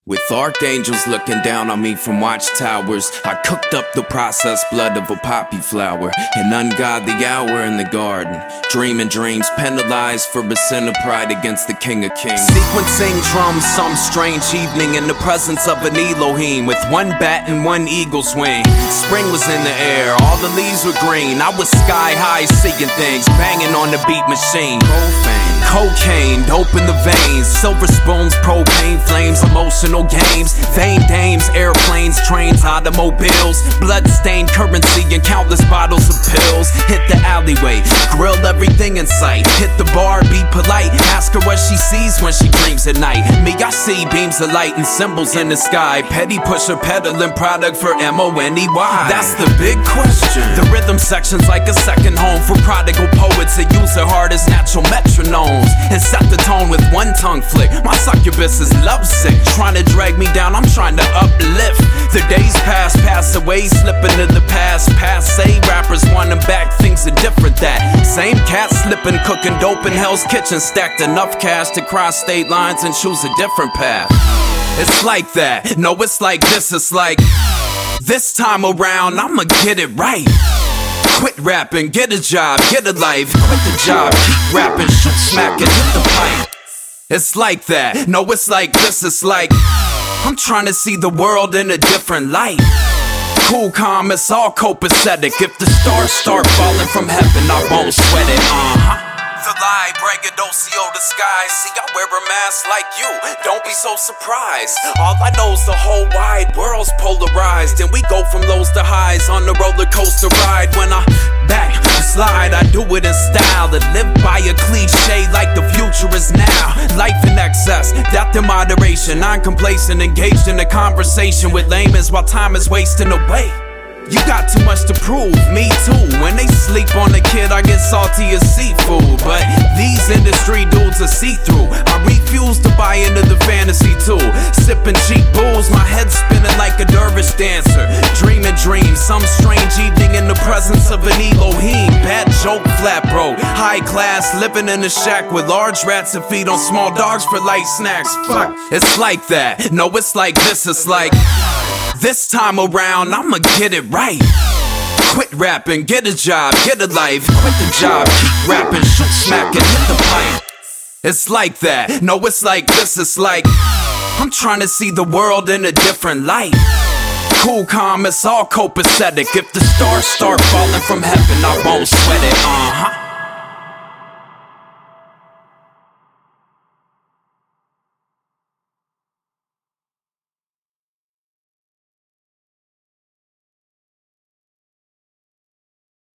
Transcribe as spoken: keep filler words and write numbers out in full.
With archangels looking down on me from watchtowers, I cooked up the processed blood of a poppy flower. An ungodly hour in the garden, dreaming dreams, penalized for a sin of pride against the King of Kings. Sequencing drums some strange evening in the presence of an Elohim, with one bat and one eagle's wing. Spring was in the air, all the leaves were green. I was sky high seeing things, banging on the beat machine. Profane, cocaine, dope in the veins, silver spoons, propane flames, emotional games, vain dames, airplanes, trains, automobiles, blood-stained currency and countless bottles of pills. Hit the alleyway, grill everything in sight, hit the bar, be polite, ask her what she sees when she dreams at night. Me, I see beams of light and symbols in the sky, petty pusher peddling product for M O N E Y. That's the big question. The rhythm section's like a second home for prodigal poets that use their heart as natural metronomes and set the tone with one tongue flick. My succubus is lovesick, trying to drag me down, I'm trying to uplift. The days pass, pass away, slipping into the past. Passe rappers want them back, things are different. That same cat slipping, cooking dope in Hell's Kitchen, stacked enough cash to cross state lines and choose a different path. It's like that, no, it's like this, it's like this time around, I'ma get it right. Quit rapping, get a job, get a life. Quit the job, keep rapping, shoot, smack it, hit the pipe. It's like that, no, it's like this, it's like I'm trying to see the world in a different light. Cool, calm, it's all copacetic. If the stars start falling from heaven, I won't sweat it, uh-huh. The lie, braggadocio disguise. See, I wear a mask like you, don't be so surprised. All I know's the whole wide world's polarized, and we go from lows to highs on the roller coaster ride. When I back slide, I do it in style that live by a cliche like the future is now. Life in excess, death in moderation, non-complacent, engaged in a conversation with laymen while time is wasting away. You got too much to prove, me too. When they sleep on a kid, I get salty as seafood. But these industry dudes are see-through. I refuse to buy into the fantasy too. Sipping cheap booze, my head spinning like a dervish dancer. Dreaming dreams, some strange evening in the presence of an Elohim. Bad joke, flat bro, high class, living in a shack with large rats that feed on small dogs for light snacks. Fuck, it's like that, no, it's like this, it's like this time around, I'ma get it right. Quit rapping, get a job, get a life. Quit the job, keep rapping, shoot, smack it, hit the pipe. It's like that, no, it's like this, it's like I'm trying to see the world in a different light. Cool, calm, it's all copacetic. If the stars start falling from heaven, I won't sweat it, uh-huh.